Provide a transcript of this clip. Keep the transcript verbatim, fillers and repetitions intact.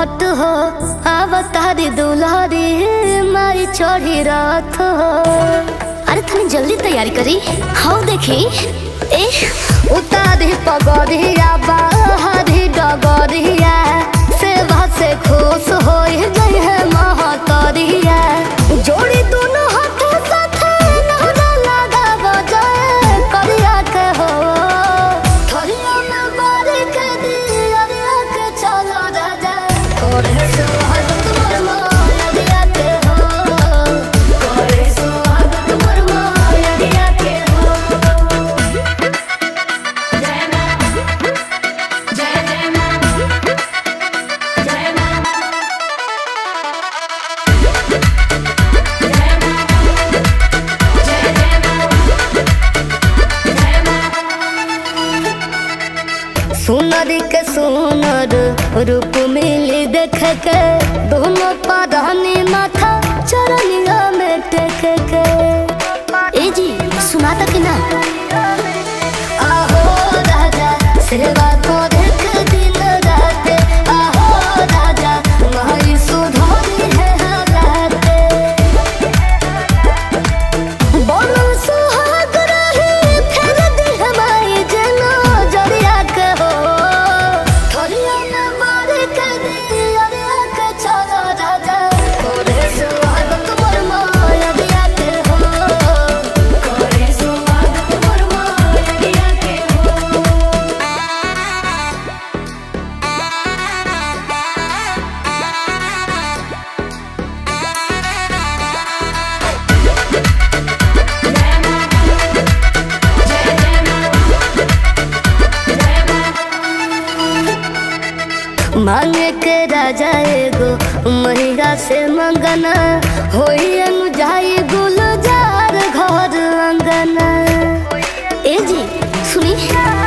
पट हो अवतारी दुलारी मारी चढ़ी रात हो। अरे थोड़ी जल्दी तैयारी करी। हाँ देखी ए उतारी पगड़िया बाहरी डगरिया सेवा से खुश हो गई है महतरिया। जोड़ी दोनों हाथ साथे नहरा लगा बजाए करिया के हो थरिया में बारी के दिया के चलो राजा करे सुहाग तुमर माया के हो करे सुहाग तुमर माया के हो। जय मां जय जय मां जय मां सुनर के सुनर रूप मिली देख के दोनों पादानी माथा चरनिया में टेक के। ए जी सुनाता कि ना आहो राजा सेवा को देख दिन रात आहो राजा मारी सुधारी है हालात बोलो सुहाग रही फिर दी हमारी जना जरिया के हो थरिया में मारी के दिया के चलो राजा करे सुहाग तुमर माया दिया के हो करे सुहाग तुमर माया दिया के हो। मांगे के राजा एगो महिला से मंगना होई अनुजाई गुलजार घर अंगना। ए जी सुनी